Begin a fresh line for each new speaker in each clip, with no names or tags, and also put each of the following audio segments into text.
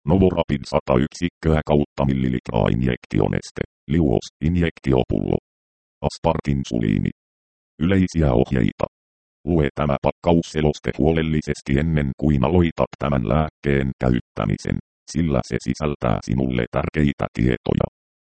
Novorapid 100 yksikköä kautta millilitraa injektioneste. Liuos, injektiopullo. Aspartinsuliini. Yleisiä ohjeita. Lue tämä pakkausseloste huolellisesti ennen kuin aloitat tämän lääkkeen käyttämisen, sillä se sisältää sinulle tärkeitä tietoja.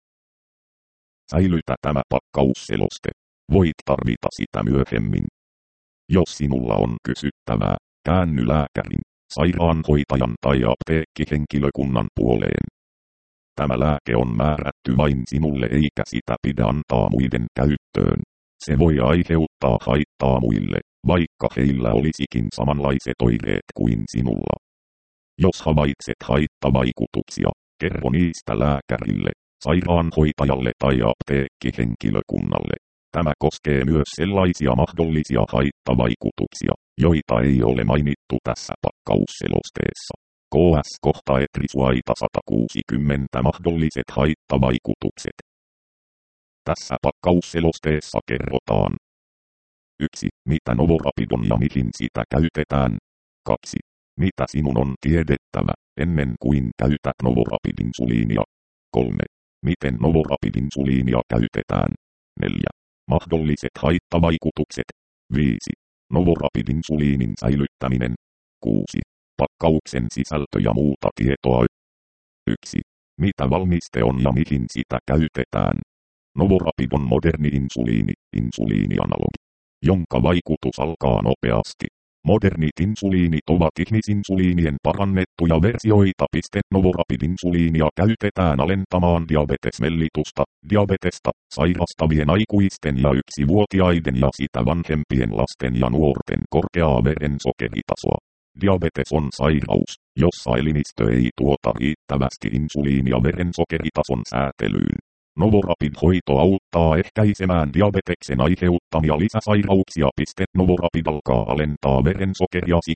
Säilytä tämä pakkausseloste. Voit tarvita sitä myöhemmin. Jos sinulla on kysyttävää, käänny lääkärin, sairaanhoitajan tai apteekkihenkilökunnan puoleen. Tämä lääke on määrätty vain sinulle eikä sitä pidä antaa muiden käyttöön. Se voi aiheuttaa haittaa muille, vaikka heillä olisikin samanlaiset oireet kuin sinulla. Jos havaitset haittavaikutuksia, kerro niistä lääkärille, sairaanhoitajalle tai apteekkihenkilökunnalle. Tämä koskee myös sellaisia mahdollisia haittavaikutuksia, joita ei ole mainittu tässä pakkausselosteessa. KS kohta etrisuaita 160 mahdolliset haittavaikutukset. Tässä pakkausselosteessa kerrotaan. 1. Mitä Novorapid on ja mihin sitä käytetään. 2. Mitä sinun on tiedettävä, ennen kuin käytät Novorapid-insuliinia. 3. Miten Novorapid-insuliinia käytetään. 4. Mahdolliset haittavaikutukset. 5. Novorapid-insuliinin säilyttäminen. 6. Pakkauksen sisältö ja muuta tietoa. 1. Mitä valmiste on ja mihin sitä käytetään. Novorapid on moderni insuliini, insuliinianalogi, jonka vaikutus alkaa nopeasti. Modernit insuliinit ovat ihmisinsuliinien parannettuja versioita. Novorapid-insuliinia käytetään alentamaan diabetesmellitusta, diabetesta, sairastavien aikuisten ja 1-vuotiaiden ja sitä vanhempien lasten ja nuorten korkeaa verensokeritasoa. Diabetes on sairaus, jossa elimistö ei tuota riittävästi insuliinia verensokeritason säätelyyn. Novorapid-hoito auttaa ehkäisemään diabeteksen aiheuttamia lisäsairauksia. Novorapid alkaa alentaa verensokeriasi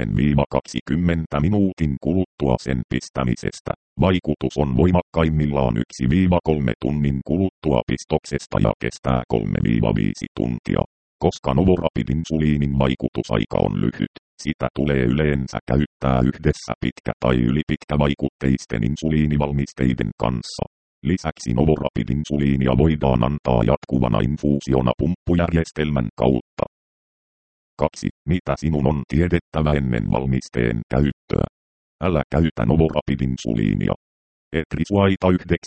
10-20 minuutin kuluttua sen pistämisestä. Vaikutus on voimakkaimmillaan 1-3 tunnin kuluttua pistoksesta ja kestää 3-5 tuntia. Koska Novorapid-insuliinin vaikutusaika on lyhyt, sitä tulee yleensä käyttää yhdessä pitkä- tai ylipitkävaikutteisten insuliinivalmisteiden kanssa. Lisäksi Novorapid-insuliinia voidaan antaa jatkuvana infuusiona pumppujärjestelmän kautta. 2. Mitä sinun on tiedettävä ennen valmisteen käyttöä? Älä käytä Novorapid-insuliinia. Etrisuaita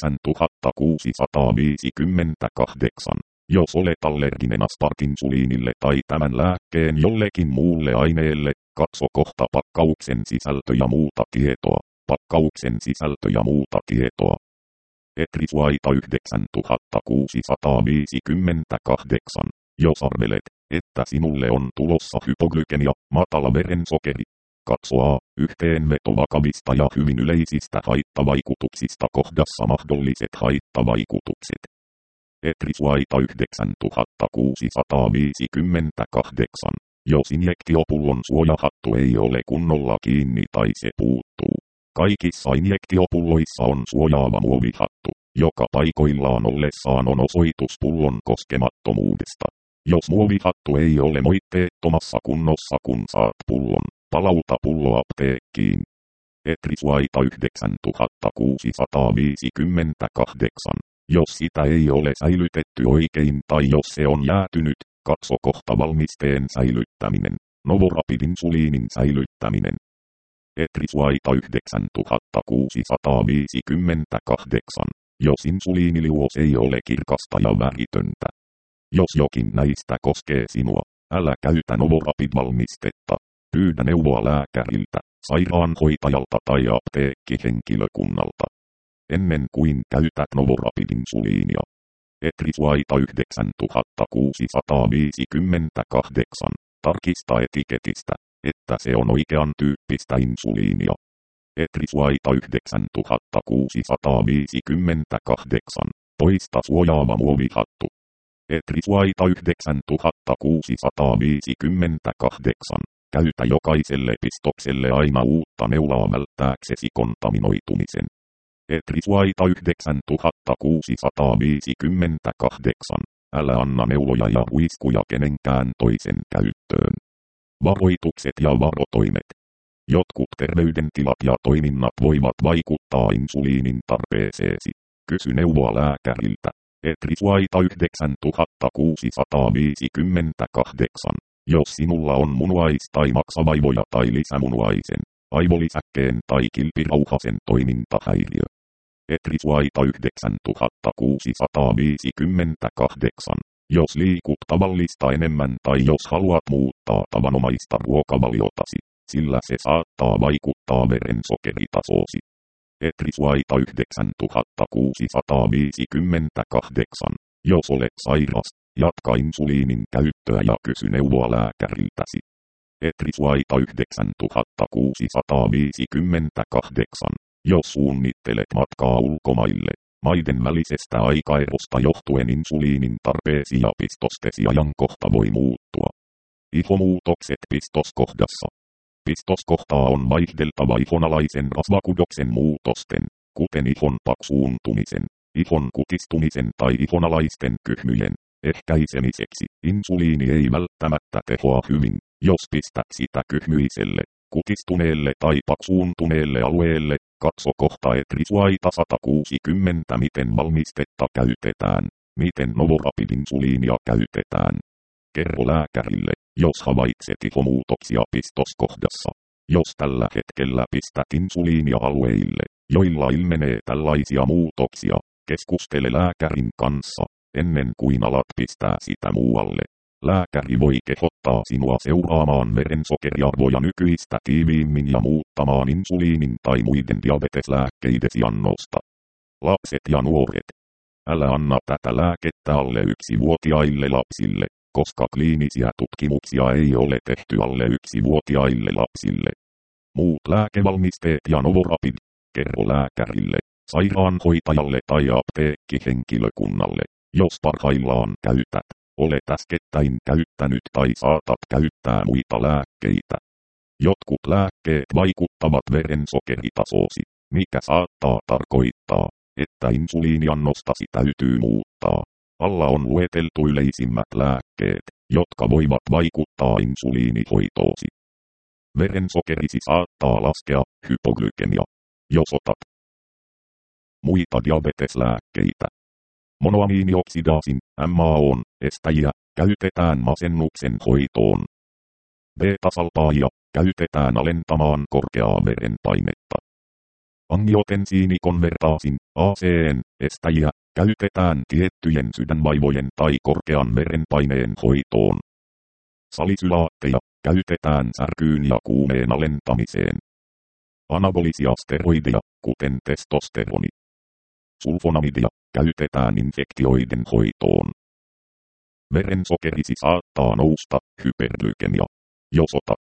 9658. Jos olet allerginen aspartinsuliinille tai tämän lääkkeen jollekin muulle aineelle, katso kohta pakkauksen sisältö ja muuta tietoa. Pakkauksen sisältö ja muuta tietoa. Etrisuaita 9658. Jos arvelet, että sinulle on tulossa hypoglykemia, matala verensokeri. Katso A. Yhteenveto vakavista ja hyvin yleisistä haittavaikutuksista kohdassa mahdolliset haittavaikutukset. Etrisuaita 9658. Jos injektiopullon suojahattu ei ole kunnolla kiinni tai se puuttuu. Kaikissa injektiopulloissa on suojaava muovihattu, joka paikoillaan ollessaan on osoitus pullon koskemattomuudesta. Jos muovihattu ei ole moitteettomassa kunnossa kun saat pullon, palauta pullo apteekkiin. Etrisuaita 9658. Jos sitä ei ole säilytetty oikein tai jos se on jäätynyt, katso kohta valmisteen säilyttäminen. Novorapid-insuliinin säilyttäminen. Etrisuaita 9658. Jos insuliiniliuos ei ole kirkasta ja väritöntä. Jos jokin näistä koskee sinua, älä käytä Novorapid-valmistetta. Pyydä neuvoa lääkäriltä, sairaanhoitajalta tai apteekkihenkilökunnalta. Ennen kuin käytät Novorapid-insuliinia. Etrisuaita 9658. Tarkista etiketistä, että se on oikean tyyppistä insuliinia. Etrisuaita 9658. Poista suojaava muovihattu. Etrisuaita 9658. Käytä jokaiselle pistokselle aina uutta neulaa välttääksesi kontaminoitumisen. Etrisuaita 9658. Älä anna neuloja ja huiskuja kenenkään toisen käyttöön. Varoitukset ja varotoimet. Jotkut terveydentilat ja toiminnat voivat vaikuttaa insuliinin tarpeeseesi. Kysy neuvoa lääkäriltä. Etrisuaita 9658. Jos sinulla on munuais- tai maksavaivoja tai lisämunuaisen, aivolisäkkeen tai kilpirauhasen toimintahäiriö. Etrisuaita 9658. Jos liikut tavallista enemmän tai jos haluat muuttaa tavanomaista ruokavaliotasi, sillä se saattaa vaikuttaa verensokeritasoosi. Etrisuaita 9658. Jos olet sairas, jatka insuliinin käyttöä ja kysy neuvoa lääkäriltäsi. Etrisuaita 9658. Jos suunnittelet matkaa ulkomaille, maiden välisestä aikaerosta johtuen insuliinin tarpeesi ja pistostesi ajankohta voi muuttua. Ihomuutokset pistoskohdassa. Pistoskohtaa on vaihdeltava ihonalaisen rasvakudoksen muutosten, kuten ihon paksuuntumisen, ihon kutistumisen tai ihonalaisten kyhmyjen, ehkäisemiseksi. Insuliini ei välttämättä tehoa hyvin, jos pistät sitä kyhmyiselle, kutistuneelle tai paksuuntuneelle alueelle. Katso kohta Etrisuaita 160 miten valmistetta käytetään, miten Novorapid-insuliinia käytetään. Kerro lääkärille, jos havaitset ihomuutoksia pistoskohdassa. Jos tällä hetkellä pistät insuliinia alueille, joilla ilmenee tällaisia muutoksia, keskustele lääkärin kanssa, ennen kuin alat pistää sitä muualle. Lääkäri voi kehottaa sinua seuraamaan verensokeriarvoja nykyistä tiiviimmin ja muuttamaan insuliinin tai muiden diabeteslääkkeidesi annosta. Lapset ja nuoret. Älä anna tätä lääkettä alle 1-vuotiaille lapsille, koska kliinisiä tutkimuksia ei ole tehty alle 1-vuotiaille lapsille. Muut lääkevalmisteet ja Novorapid. Kerro lääkärille, sairaanhoitajalle tai apteekkihenkilökunnalle, jos parhaillaan käytät. Olet äskettäin käyttänyt tai saatat käyttää muita lääkkeitä. Jotkut lääkkeet vaikuttavat verensokeritasoosi, mikä saattaa tarkoittaa, että insuliiniannostasi täytyy muuttaa. Alla on lueteltu yleisimmät lääkkeet, jotka voivat vaikuttaa insuliinihoitoosi. Verensokerisi saattaa laskea, hypoglykemia, jos otat muita diabeteslääkkeitä. Monoamiinioksidaasin, MAOn, estäjiä, käytetään masennuksen hoitoon. Beta-salpaajia, käytetään alentamaan korkeaa verenpainetta. Angiotensiinikonvertaasin, ACN, estäjiä, käytetään tiettyjen sydänvaivojen tai korkean verenpaineen hoitoon. Salisylaatteja, käytetään särkyyn ja kuumeen alentamiseen. Anabolisia steroideja, kuten testosteroni. Sulfonamidia, käytetään infektioiden hoitoon. Verensokerisi saattaa nousta, hyperglykemia, jos otat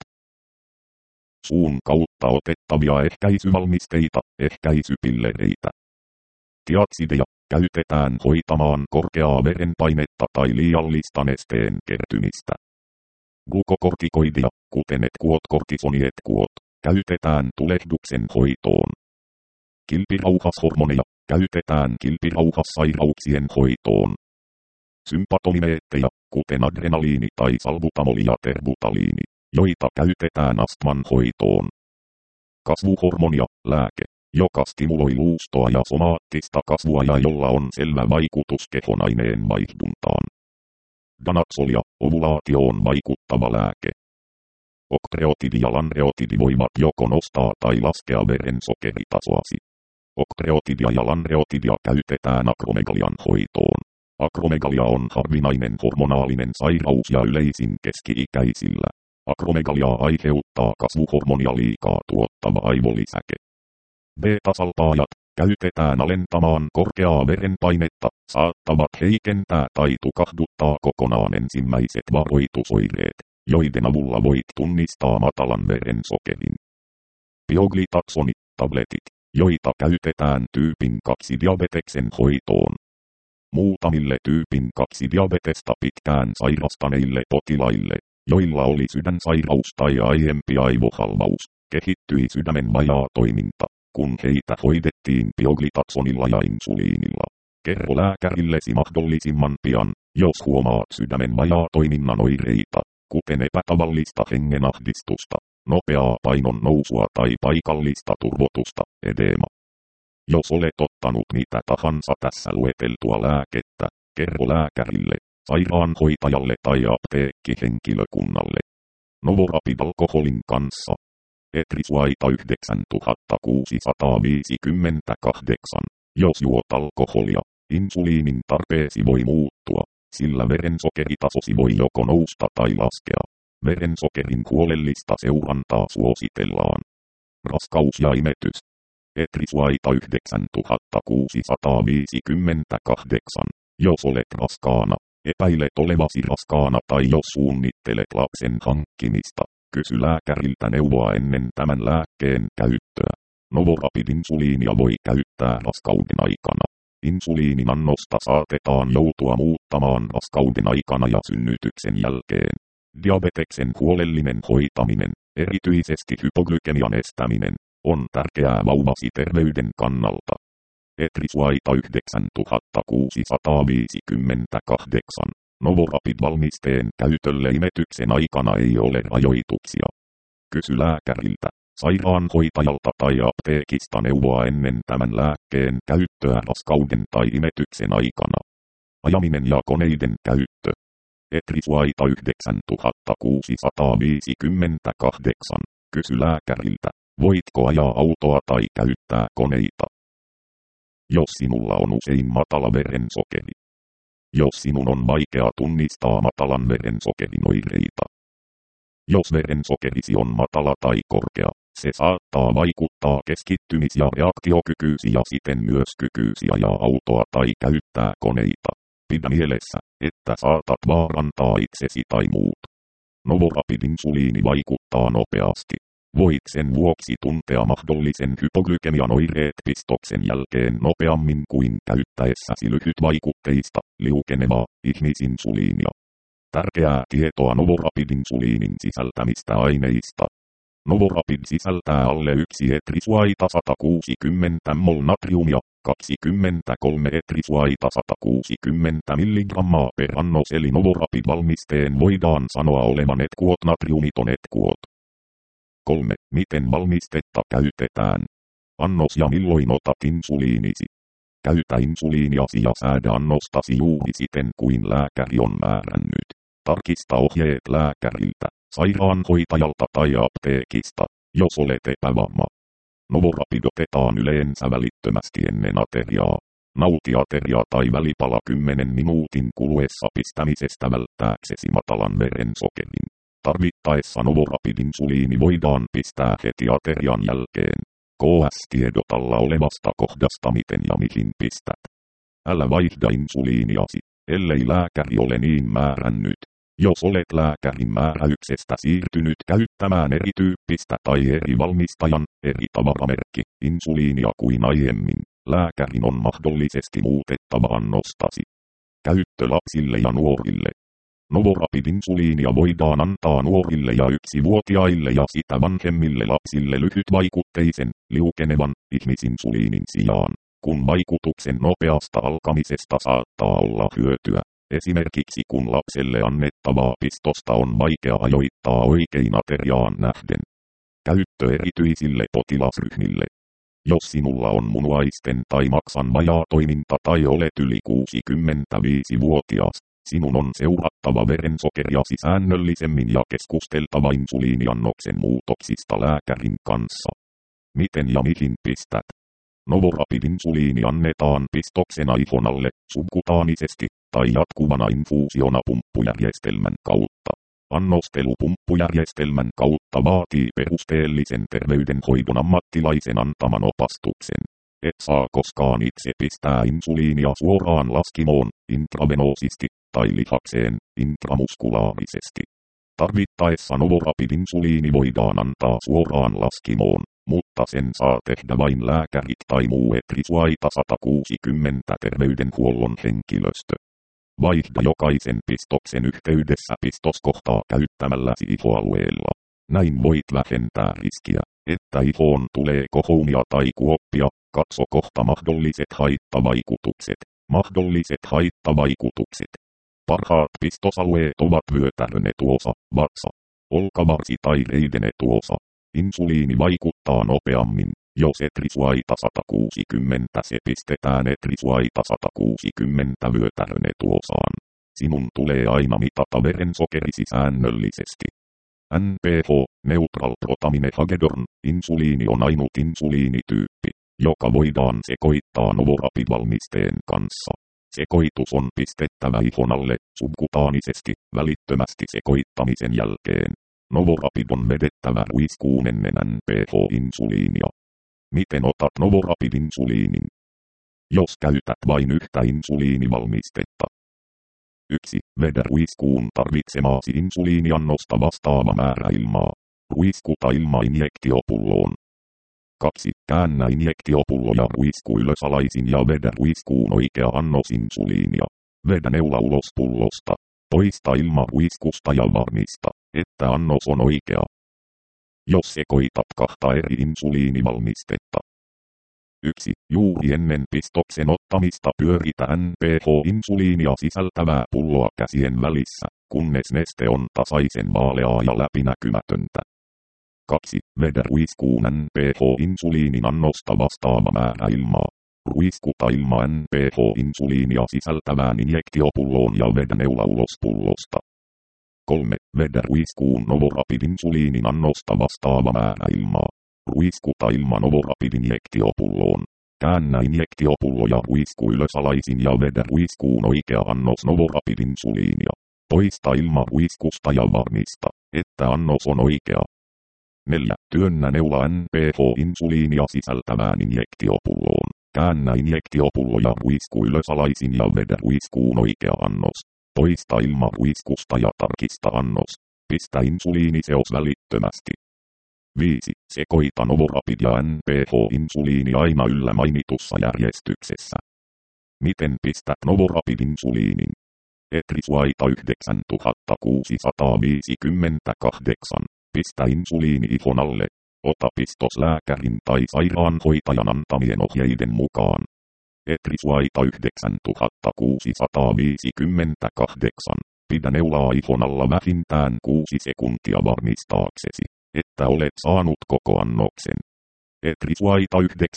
suun kautta otettavia ehkäisyvalmisteita, ehkäisypillereitä. Tiaksideja, käytetään hoitamaan korkeaa verenpainetta tai liiallista nesteen kertymistä. Glukokortikoidia, kuten etkuot, käytetään tulehduksen hoitoon. Kilpirauhashormoneja, käytetään kilpirauhassairauksien hoitoon. Sympatonimeetteja, kuten adrenaliini tai salbutamoli ja terbutaliini, joita käytetään astman hoitoon. Kasvuhormonia, lääke, joka stimuloi luustoa ja somaattista kasvua ja jolla on selvä vaikutus kehonaineen vaihduntaan. Danaxolia, ovulaatioon vaikuttava lääke. Okreotidi ja lanreotidi voivat joko nostaa tai laskea verensokeritasoasi. Okreotidia ja lanreotidia käytetään akromegalian hoitoon. Akromegalia on harvinainen hormonaalinen sairaus ja yleisin keski-ikäisillä. Akromegaliaa aiheuttaa kasvuhormonia liikaa tuottava aivolisäke. Beta-salpaajat, käytetään alentamaan korkeaa verenpainetta, saattavat heikentää tai tukahduttaa kokonaan ensimmäiset varoitusoireet, joiden avulla voit tunnistaa matalan verensokerin. Bioglitaksoni, tabletit, joita käytetään tyypin 2 diabeteksen hoitoon. Muutamille tyypin 2 diabetesta pitkään sairastaneille potilaille, joilla oli sydänsairaus tai aiempi aivohalvaus, kehittyi sydämen vajaa toiminta, kun heitä hoidettiin bioglitaksonilla ja insuliinilla. Kerro lääkärillesi mahdollisimman pian, jos huomaat sydämen vajaa toiminnan oireita, kuten epätavallista hengenahdistusta, nopeaa painon nousua tai paikallista turvotusta, edema. Jos olet ottanut mitä tahansa tässä lueteltua lääkettä, kerro lääkärille, sairaanhoitajalle tai apteekkihenkilökunnalle. Novorapid alkoholin kanssa. Etrisuaita 9658. Jos juot alkoholia, insuliinin tarpeesi voi muuttua, sillä verensokeritasosi voi joko nousta tai laskea. Verensokerin huolellista seurantaa suositellaan. Raskaus ja imetys. Etrisuaita 9658. Jos olet raskaana, epäilet olevasi raskaana tai jos suunnittelet lapsen hankkimista, kysy lääkäriltä neuvoa ennen tämän lääkkeen käyttöä. Novorapid-insuliinia voi käyttää raskauden aikana. Insuliinin annosta saatetaan joutua muuttamaan raskauden aikana ja synnytyksen jälkeen. Diabeteksen huolellinen hoitaminen, erityisesti hypoglykemian estäminen, on tärkeää vauvasi terveyden kannalta. Etrisuaita 9658. Novorapid-valmisteen käytölle imetyksen aikana ei ole rajoituksia. Kysy lääkäriltä, sairaanhoitajalta tai apteekista neuvoa ennen tämän lääkkeen käyttöä raskauden tai imetyksen aikana. Ajaminen ja koneiden käyttö. Etrisuaita 9658. Kysy lääkäriltä, voitko ajaa autoa tai käyttää koneita. Jos sinulla on usein matala verensokeri. Jos sinun on vaikea tunnistaa matalan verensokerin oireita. Jos verensokerisi on matala tai korkea, se saattaa vaikuttaa keskittymis- ja reaktiokykyysi ja siten myös kykyysi ajaa autoa tai käyttää koneita. Pidä mielessä, että saatat vaarantaa itsesi tai muut. Novorapid-insuliini vaikuttaa nopeasti. Voit sen vuoksi tuntea mahdollisen hypoglykemian oireet pistoksen jälkeen nopeammin kuin käyttäessäsi lyhytvaikutteista, liukenevaa, ihmisinsuliinia. Tärkeää tietoa Novorapid-insuliinin sisältämistä aineista. Novorapid sisältää alle 1 etrisuaita 160 mol natriumia, 23 etrisuaita 160 mg per annos eli Novorapid-valmisteen voidaan sanoa olevan etkuot natriumiton etkuot. 3. Miten valmistetta käytetään? Annos ja milloin otat insuliinisi? Käytä insuliiniasi ja säädä annostasi juuri siten kuin lääkäri on määrännyt. Tarkista ohjeet lääkäriltä, sairaanhoitajalta tai apteekista, jos olet epävarma. Novorapid otetaan yleensä välittömästi ennen ateriaa. Nauti ateria tai välipala 10 minuutin kuluessa pistämisestä välttääksesi matalan verensokerin. Tarvittaessa Novorapid-insuliini voidaan pistää heti aterian jälkeen. KS-tiedot alla olevasta kohdasta miten ja mihin pistät. Älä vaihda insuliiniasi, ellei lääkäri ole niin määrännyt. Jos olet lääkärin määräyksestä siirtynyt käyttämään erityyppistä tai eri valmistajan, eri tavaramerkki, insuliinia kuin aiemmin, lääkärin on mahdollisesti muutettava annostasi. Käyttö lapsille ja nuorille. Novorapid-insuliinia voidaan antaa nuorille ja 1-vuotiaille ja sitä vanhemmille lapsille lyhytvaikutteisen, liukenevan, ihmisinsuliinin sijaan, kun vaikutuksen nopeasta alkamisesta saattaa olla hyötyä. Esimerkiksi kun lapselle annettavaa pistosta on vaikea ajoittaa oikein ateriaan nähden. Käyttö erityisille potilasryhmille. Jos sinulla on munuaisten tai maksan vajaatoiminta tai olet yli 65-vuotias, sinun on seurattava verensokeriasi säännöllisemmin ja keskusteltava insuliiniannoksen muutoksista lääkärin kanssa. Miten ja mihin pistät? Novorapid-insuliini annetaan pistoksena ihon alle, subkutaanisesti, tai jatkuvana infuusiona pumppujärjestelmän kautta. Annostelu pumppujärjestelmän kautta vaatii perusteellisen terveydenhoidon ammattilaisen antaman opastuksen. Et saa koskaan itse pistää insuliinia suoraan laskimoon, intravenoosisti, tai lihakseen, intramuskulaarisesti. Tarvittaessa Novorapid-insuliini voidaan antaa suoraan laskimoon, mutta sen saa tehdä vain lääkärit tai muu etrisuaita 160 terveydenhuollon henkilöstö. Vaihda jokaisen pistoksen yhteydessä pistoskohtaa käyttämälläsi ihoalueella. Näin voit vähentää riskiä, että ihoon tulee kohounia tai kuoppia. Katso kohta mahdolliset haittavaikutukset. Mahdolliset haittavaikutukset. Parhaat pistosalueet ovat vyötärön etuosa, vatsa. olkavarsi tai reidenetuosa. Insuliini vaikuttaa nopeammin, jos etrisuaita 160 se pistetään etrisuaita 160 vyötärönetuosaan. Sinun tulee aina mitata verensokerisi säännöllisesti. NPH, neutral protamine hagedorn, insuliini on ainut insuliinityyppi, joka voidaan sekoittaa Novorapid-valmisteen kanssa. Sekoitus on pistettävä ihon alle subkutaanisesti välittömästi sekoittamisen jälkeen. Novorapid on vedettävä ruiskuun ennen NPH-insuliinia. Miten otat Novorapid-insuliinin? Jos käytät vain yhtä insuliinivalmistetta. 1. Vedä ruiskuun tarvitsemaasi insuliiniannosta vastaava määrä ilmaa. Ruiskuta ilma-injektiopulloon. 2. Käännä injektiopullo ja ruisku ylösalaisin ja vedä ruiskuun oikea annos insuliinia. Vedä neula ulos pullosta. Poista ilma ruiskusta ja varmista, että annos on oikea. Jos sekoitat kahta eri insuliinivalmistetta. 1. Juuri ennen pistoksen ottamista pyöritä NPH-insuliinia sisältävää pulloa käsien välissä, kunnes neste on tasaisen vaaleaa ja läpinäkymätöntä. 2. Vedä ruiskuun NPH-insuliinin annosta vastaava määrä ilmaa. Ruiskuta ilma NPH-insuliinia sisältävään injektiopulloon ja vedä neula ulos pullosta. 3. Vedä ruiskuun Novorapid-insuliinin annosta vastaava määrä ilmaa. Ruiskuta ilma Novorapid-injektiopulloon. Käännä injektiopullo ja ruisku ylösalaisin ja vedä ruiskuun oikea annos Novorapid-insuliinia. Poista ilma ruiskusta ja varmista, että annos on oikea. 4. Työnnä neula NPH-insuliinia sisältävään injektiopulloon. Käännä injektiopullo ja ruisku ylösalaisin ja vedä ruiskuun oikea annos. Poista ilma ruiskusta ja tarkista annos. Pistä insuliiniseos välittömästi. 5. Sekoita Novorapid ja NPH-insuliini aina yllä mainitussa järjestyksessä. Miten pistät Novorapid-insuliinin? Etrisuaita 9658. Pistä insuliini ihon alle. Ota pistos lääkärin tai sairaanhoitajan antamien ohjeiden mukaan. Etrisuaita 9658. Pidä neulaa ihon alla vähintään 6 sekuntia varmistaaksesi, että olet saanut koko annoksen. Etrisuaita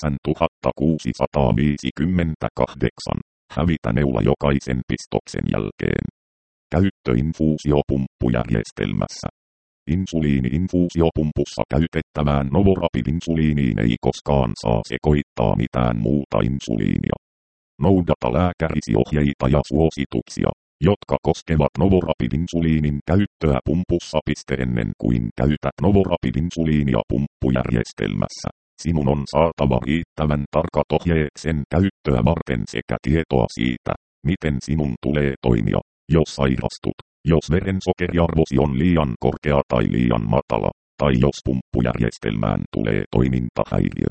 9658. Hävitä neula jokaisen pistoksen jälkeen. Käyttö infuusiopumppujärjestelmässä. Insuliini-infuusiopumpussa käytettävään Novorapid-insuliiniin ei koskaan saa sekoittaa mitään muuta insuliinia. Noudata lääkärisi ohjeita ja suosituksia, jotka koskevat Novorapid-insuliinin käyttöä pumpussa ennen kuin käytät Novorapid-insuliinia pumppujärjestelmässä. Sinun on saatava riittävän tarkat ohjeet sen käyttöä varten sekä tietoa siitä, miten sinun tulee toimia, jos sairastut. Jos verensokeriarvosi on liian korkea tai liian matala, tai jos pumppujärjestelmään tulee toimintahäiriö.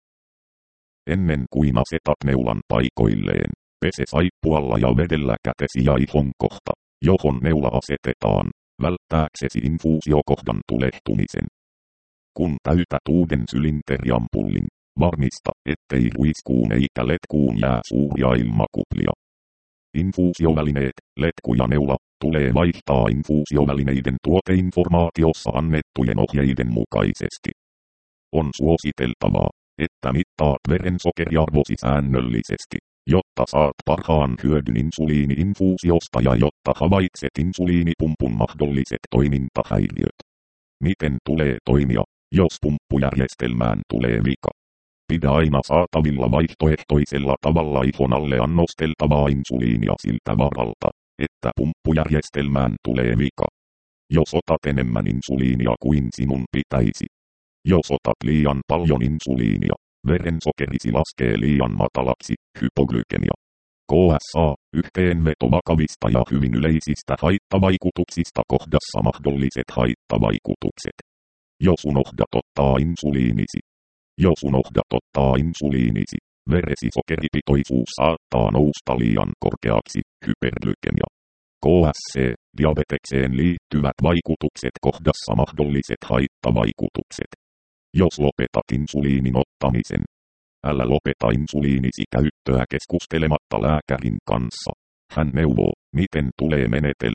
Ennen kuin asetat neulan paikoilleen, pese saippualla ja vedellä kätesi ja ihon kohta, johon neula asetetaan, välttääksesi infuusiokohdan tulehtumisen. Kun täytät uuden sylinteriampullin, varmista, ettei ruiskuun eikä letkuun jää suuria ilmakuplia. Infuusiovälineet, letku ja neula, tulee vaihtaa infuusiovälineiden tuoteinformaatiossa annettujen ohjeiden mukaisesti. On suositeltavaa, että mittaat verensokeriarvosi säännöllisesti, jotta saat parhaan hyödyn insuliini-infuusiosta ja jotta havaitset insuliinipumpun mahdolliset toimintahäiriöt. Miten tulee toimia, jos pumppujärjestelmään tulee vika? Pidä aina saatavilla vaihtoehtoisella tavalla ihon alle annosteltavaa insuliinia siltä varalta, että pumppujärjestelmään tulee vika. Jos otat enemmän insuliinia kuin sinun pitäisi. Jos otat liian paljon insuliinia, verensokerisi laskee liian matalaksi, hypoglykemia. KSA, yhteenveto vakavista ja hyvin yleisistä haittavaikutuksista kohdassa mahdolliset haittavaikutukset. Jos unohdat ottaa insuliinisi. Jos unohdat ottaa insuliinisi, veresi sokeripitoisuus saattaa nousta liian korkeaksi, hyperglykemia. KSC, diabetekseen liittyvät vaikutukset kohdassa mahdolliset haittavaikutukset. Jos lopetat insuliinin ottamisen, älä lopeta insuliinisi käyttöä keskustelematta lääkärin kanssa. Hän neuvoo, miten tulee menetellä.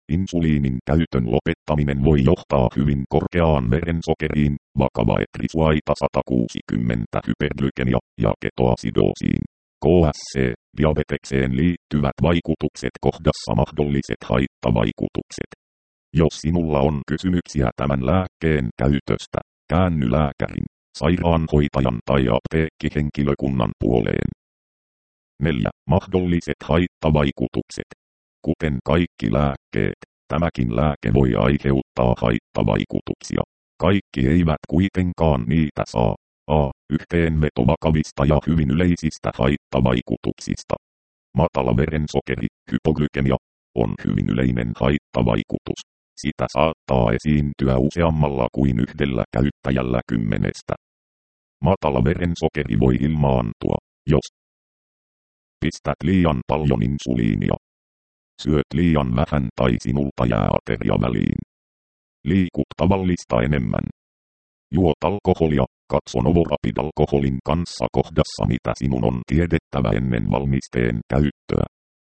Insuliinin käytön lopettaminen voi johtaa hyvin korkeaan verensokeriin, vakava etrisuaita 160 hyperglykemia ja ketoasidoosiin. KSC, diabetekseen liittyvät vaikutukset kohdassa mahdolliset haittavaikutukset. Jos sinulla on kysymyksiä tämän lääkkeen käytöstä, käänny lääkärin, sairaanhoitajan tai apteekkihenkilökunnan puoleen. 4. Mahdolliset haittavaikutukset. Kuten kaikki lääkkeet, tämäkin lääke voi aiheuttaa haittavaikutuksia. Kaikki eivät kuitenkaan niitä saa. A. Yhteenveto vakavista ja hyvin yleisistä haittavaikutuksista. Matala verensokeri, hypoglykemia, on hyvin yleinen haittavaikutus. Sitä saattaa esiintyä useammalla kuin yhdellä käyttäjällä 10. Matala verensokeri voi ilmaantua, jos pistät liian paljon insuliinia, syöt liian vähän tai sinulta jää ateria väliin, liikut tavallista enemmän, juot alkoholia, katso Novorapid-alkoholin kanssa kohdassa mitä sinun on tiedettävä ennen valmisteen käyttöä.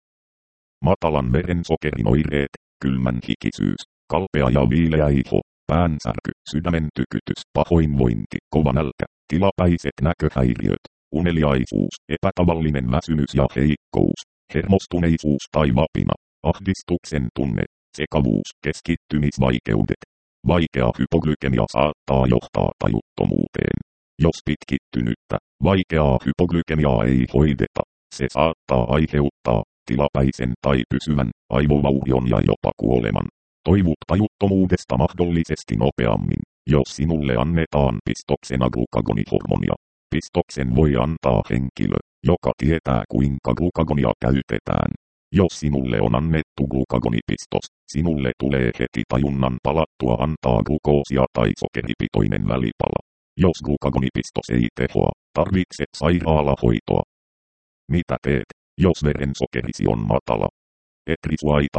Matalan verensokerin oireet, kylmän hikisyys, kalpea ja viileä iho, päänsärky, sydämen tykytys, pahoinvointi, kova nälkä, tilapäiset näköhäiriöt, uneliaisuus, epätavallinen väsymys ja heikkous, hermostuneisuus tai vapina, ahdistuksen tunne, sekavuus, keskittymisvaikeudet. Vaikea hypoglykemia saattaa johtaa tajuttomuuteen. Jos pitkittynyttä, vaikeaa hypoglykemiaa ei hoideta, se saattaa aiheuttaa tilapäisen tai pysyvän aivovaurion ja jopa kuoleman. Toivut tajuttomuudesta mahdollisesti nopeammin, jos sinulle annetaan pistoksena glukagonihormonia. Pistoksen voi antaa henkilö, joka tietää kuinka glukagonia käytetään. Jos sinulle on annettu glukagonipistos, sinulle tulee heti tajunnan palattua antaa glukoosia tai sokeripitoinen välipala. Jos glukagonipistos ei tehoa, tarvitset sairaalahoitoa. Mitä teet, jos verensokerisi on matala? Etrisuaita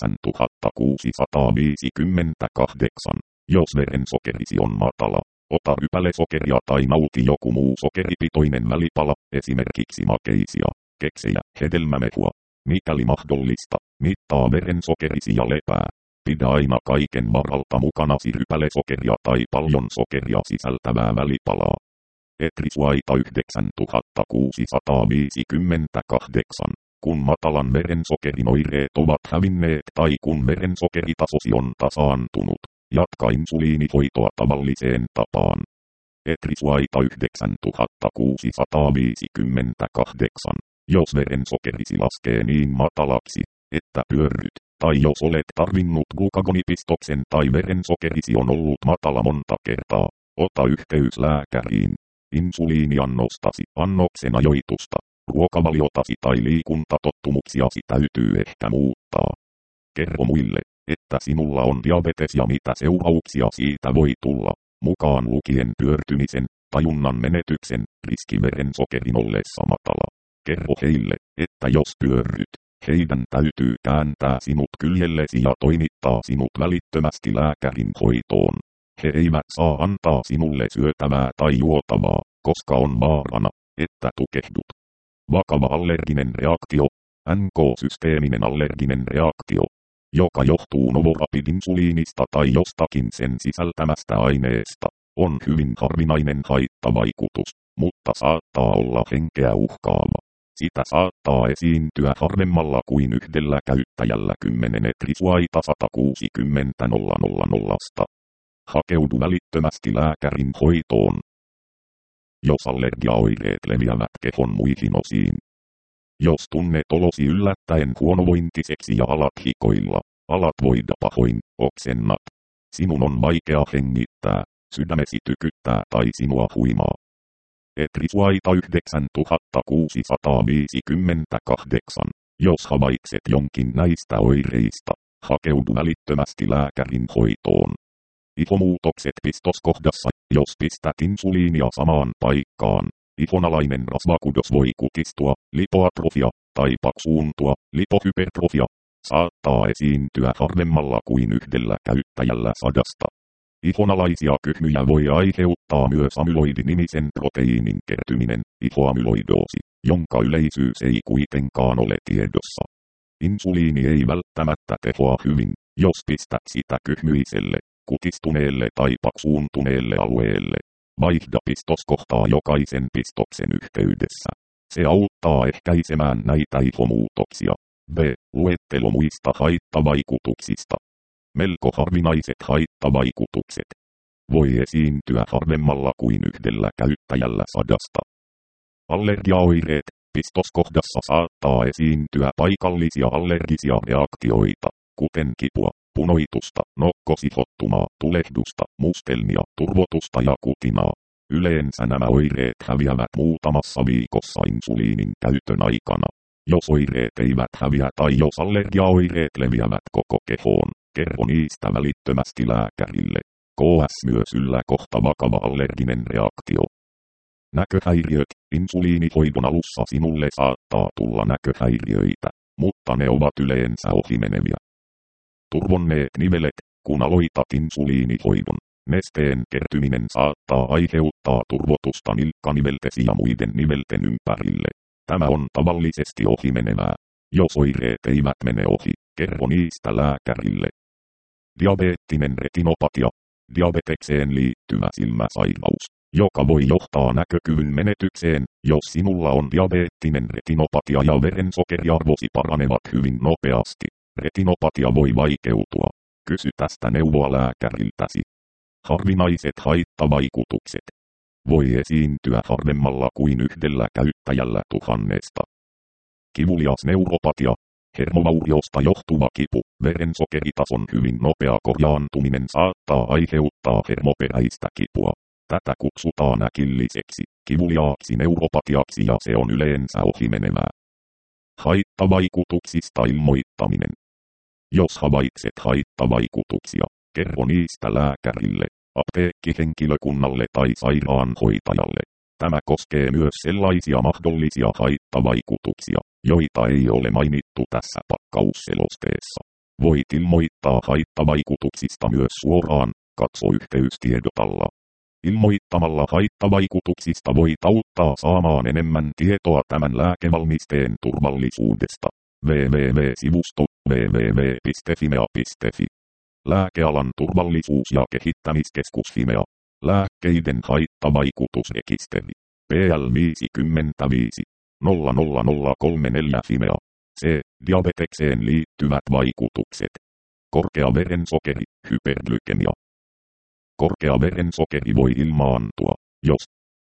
9658. Jos verensokerisi on matala, ota rypälesokeria tai nauti joku muu sokeripitoinen välipala, esimerkiksi makeisia, keksejä, hedelmämehua. Mikäli mahdollista, mittaa verensokerisi ja lepää. Pidä aina kaiken varalta mukanasi rypälesokeria tai paljon sokeria sisältävää välipalaa. Etrisuaita 9658. Kun matalan verensokerin oireet ovat hävinneet tai kun verensokeritasosi on tasaantunut, jatka insuliinihoitoa tavalliseen tapaan. Etrisuaita 9658. Jos verensokerisi laskee niin matalaksi, että pyörryt, tai jos olet tarvinnut glukagonipistoksen tai verensokerisi on ollut matala monta kertaa, ota yhteys lääkäriin. Insuliiniannostasi, annoksen ajoitusta, ruokavaliotasi tai liikuntatottumuksiasi täytyy ehkä muuttaa. Kerro muille, että sinulla on diabetes ja mitä seurauksia siitä voi tulla, mukaan lukien pyörtymisen, tajunnan menetyksen, riski verensokerin ollessa matala. Kerro heille, että jos pyörryt, heidän täytyy kääntää sinut kyljellesi ja toimittaa sinut välittömästi lääkärin hoitoon. He eivät saa antaa sinulle syötävää tai juotavaa, koska on vaarana, että tukehdut. Vakava allerginen reaktio, NK-systeeminen allerginen reaktio, joka johtuu Novorapid-insuliinista tai jostakin sen sisältämästä aineesta, on hyvin harvinainen haittavaikutus, mutta saattaa olla henkeä uhkaava. Sitä saattaa esiintyä harvemmalla kuin yhdellä käyttäjällä 10 etrisuaita 160 000. Hakeudu välittömästi lääkärin hoitoon. Jos allergiaoireet leviävät kehon muihin osiin. Jos tunnet olosi yllättäen huonovointiseksi ja alat hikoilla, alat voida pahoin, oksennat. Sinun on vaikea hengittää, sydämesi tykyttää tai sinua huimaa. Etrisuaita 9658. Jos havaitset jonkin näistä oireista, hakeudu välittömästi lääkärin hoitoon. Ihomuutokset pistoskohdassa, jos pistät insuliinia samaan paikkaan. Ihonalainen rasvakudos voi kutistua, lipoatrofia, tai paksuuntua, lipohypertrofia. Saattaa esiintyä harvemmalla kuin yhdellä käyttäjällä 100. Ihonalaisia kyhmyjä voi aiheuttaa myös amyloidinimisen proteiinin kertyminen, ihoamyloidoosi, jonka yleisyys ei kuitenkaan ole tiedossa. Insuliini ei välttämättä tehoa hyvin, Jos pistät sitä kyhmyiselle, kutistuneelle tai paksuuntuneelle alueelle, vaihda pistoskohtaa jokaisen pistoksen yhteydessä. Se auttaa ehkäisemään näitä ihomuutoksia. B. Luettelo muista haittavaikutuksista. Melko harvinaiset haittavaikutukset. Voi esiintyä harvemmalla kuin yhdellä käyttäjällä 100. Allergiaoireet. Pistoskohdassa saattaa esiintyä paikallisia allergisia reaktioita, kuten kipua, punoitusta, nokkosihottumaa, tulehdusta, mustelmia, turvotusta ja kutinaa. Yleensä nämä oireet häviävät muutamassa viikossa insuliinin käytön aikana. Jos oireet eivät häviä tai jos allergiaoireet leviävät koko kehoon, kerro niistä välittömästi lääkärille. KS myös kohta vakava allerginen reaktio. Näköhäiriöt. Insuliinihoidon alussa sinulle saattaa tulla näköhäiriöitä, mutta ne ovat yleensä ohimeneviä. Turvonneet nivelet. Kun aloitat insuliinihoidon, nesteen kertyminen saattaa aiheuttaa turvotusta nilkkaniveltesi ja muiden nivelten ympärille. Tämä on tavallisesti ohimenevää. Jos oireet eivät mene ohi, kerro niistä lääkärille. Diabeettinen retinopatia. Diabetekseen liittyvä silmäsairaus, joka voi johtaa näkökyvyn menetykseen, jos sinulla on diabeettinen retinopatia ja verensokeriarvosi paranevat hyvin nopeasti. Retinopatia voi vaikeutua. Kysy tästä neuvoa lääkäriltäsi. Harvinaiset haittavaikutukset. Voi esiintyä harvemmalla kuin yhdellä käyttäjällä 1000. Kivulias neuropatia. Hermovauriosta johtuva kipu, verensokeritason hyvin nopea korjaantuminen saattaa aiheuttaa hermoperäistä kipua. Tätä kutsutaan äkilliseksi, kivuliaaksi neuropatiaksi ja se on yleensä ohimenevää. Haittavaikutuksista ilmoittaminen. Jos havaitset haittavaikutuksia, kerro niistä lääkärille, apteekkihenkilökunnalle tai sairaanhoitajalle. Tämä koskee myös sellaisia mahdollisia haittavaikutuksia, joita ei ole mainittu tässä pakkausselosteessa. Voit ilmoittaa haittavaikutuksista myös suoraan, katso yhteystiedot alla. Ilmoittamalla haittavaikutuksista voit auttaa saamaan enemmän tietoa tämän lääkevalmisteen turvallisuudesta. www.sivusto www.fimea.fi. Lääkealan turvallisuus- ja kehittämiskeskus Fimea. Lääkkeiden haittavaikutusrekisteri. PL 55 00034 Fimea. C. Diabetekseen liittyvät vaikutukset. Korkea verensokeri, hyperglykemia. Korkea verensokeri voi ilmaantua, jos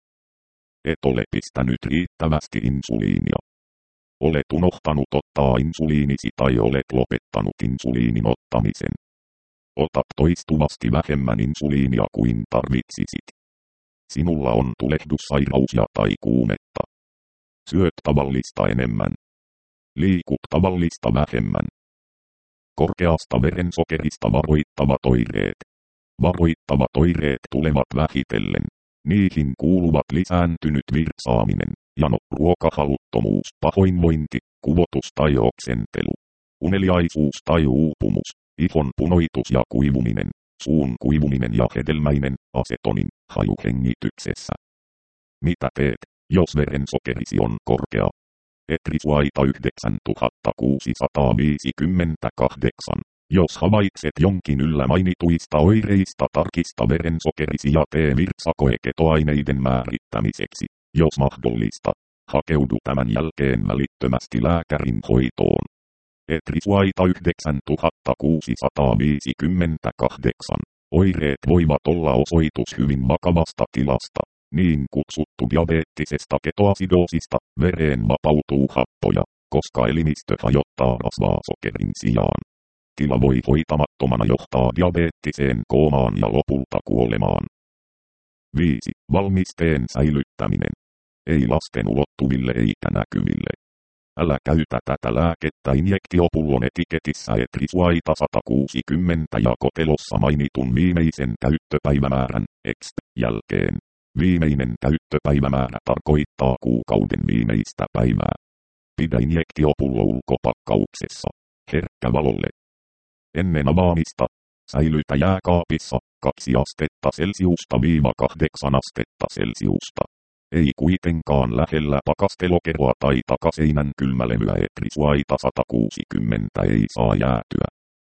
et ole pistänyt riittävästi insuliinia. Olet unohtanut ottaa insuliinisi tai olet lopettanut insuliinin ottamisen. Otat toistuvasti vähemmän insuliinia kuin tarvitsisit. Sinulla on tulehdussairaus tai kuumetta. Syöt tavallista enemmän. Liikut tavallista vähemmän. Korkeasta verensokerista varoittavat oireet. Varoittavat oireet tulevat vähitellen. Niihin kuuluvat lisääntynyt virtsaaminen, jano, ruokahaluttomuus, pahoinvointi, kuvotus tai oksentelu, uneliaisuus tai uupumus, ihon punoitus ja kuivuminen, suun kuivuminen ja hedelmäinen asetonin haju hengityksessä. Mitä teet, jos verensokerisi on korkea? Etrisuaita 9658. Jos havaitset jonkin yllä mainituista oireista, tarkista verensokerisi ja tee virtsakoe ketoaineiden määrittämiseksi. Jos mahdollista, hakeudu tämän jälkeen välittömästi lääkärin hoitoon. Etrisuaita 9658. Oireet voivat olla osoitus hyvin vakavasta tilasta. Niin kutsuttu diabeettisesta ketoasidoosista, vereen vapautuu happoja, koska elimistö hajottaa rasvaa sokerin sijaan. Tila voi hoitamattomana johtaa diabeettiseen koomaan ja lopulta kuolemaan. 5. Valmisteen säilyttäminen. Ei lasten ulottuville eikä näkyville. Älä käytä tätä lääkettä injektiopullon etiketissä Etrisuaita 160 ja kotelossa mainitun viimeisen käyttöpäivämäärän, EXT, jälkeen. Viimeinen käyttöpäivämäärä tarkoittaa kuukauden viimeistä päivää. Pidä injektiopullo ulkopakkauksessa. Herkkä valolle. Ennen avaamista, säilytä jääkaapissa 2 astetta Celsiusta - 8 astetta Celsiusta. Ei kuitenkaan lähellä pakastelokeroa tai takaseinän kylmälevyä. Etrisuaita 160 ei saa jäätyä.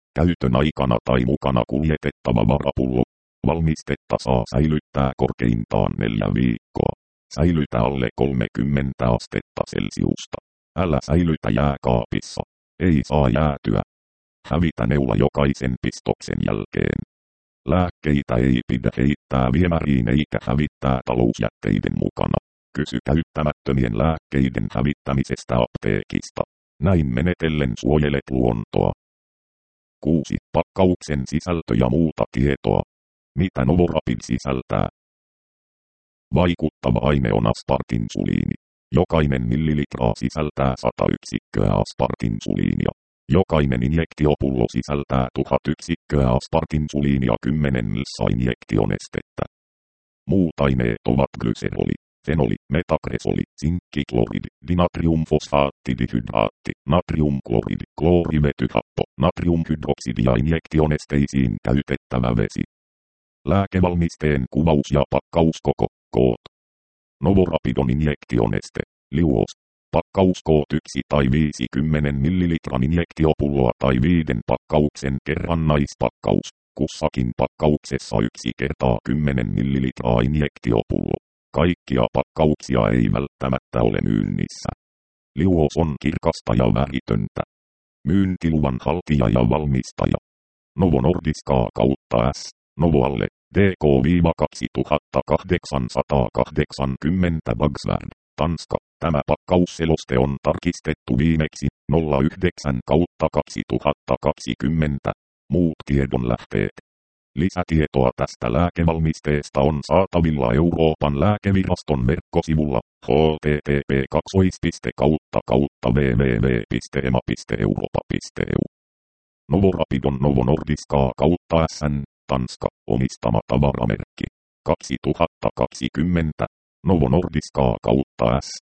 Käytön aikana tai mukana kuljetettava varapullo. Valmistetta saa säilyttää korkeintaan 4 viikkoa. Säilytä alle 30 astetta Celsiusta. Älä säilytä jääkaapissa. Ei saa jäätyä. Hävitä neula jokaisen pistoksen jälkeen. Lääkkeitä ei pidä heittää viemäriin eikä hävittää talousjätteiden mukana. Kysy käyttämättömien lääkkeiden hävittämisestä apteekista. Näin menetellen suojelet luontoa. 6. Pakkauksen sisältö ja muuta tietoa. Mitä Novorapid sisältää? Vaikuttava aine on aspartinsuliini. Jokainen millilitra sisältää 100 yksikköä aspartinsuliinia. Jokainen injektiopullo sisältää 1000 yksikköä aspartinsuliinia 10 injektionestettä. Muut aineet ovat glyseroli, fenoli, metagresoli, sinkkiklorid, dinatriumfosfaatti, dihydraatti, natriumklorid, kloorivetyhappo, natriumhydroksidi ja injektionesteisiin käytettävä vesi. Lääkevalmisteen kuvaus ja pakkauskoko, koot. Novorapidon injektioneste, liuos. Pakkauskoot 1 tai 50 ml injektiopulloa tai 5 pakkauksen kerrannaispakkaus. Kussakin pakkauksessa 1 kertaa 10 ml injektiopullo. Kaikkia pakkauksia ei välttämättä ole myynnissä. Liuos on kirkasta ja väritöntä. Myyntiluvan haltija ja valmistaja. Novo Nordisk kautta S. Novo alle DK-2880 Bagsvärd, Tanska. Tämä pakkausseloste on tarkistettu viimeksi 09/2020. Muut tiedonlähteet. Lisätietoa tästä lääkevalmisteesta on saatavilla Euroopan lääkeviraston verkkosivulla http://www.ema.europa.eu. Novorapidon Novo Nordisk kautta SN, Tanska, omistama tavaramerkki. 2020. Novo Nordisk kautta S.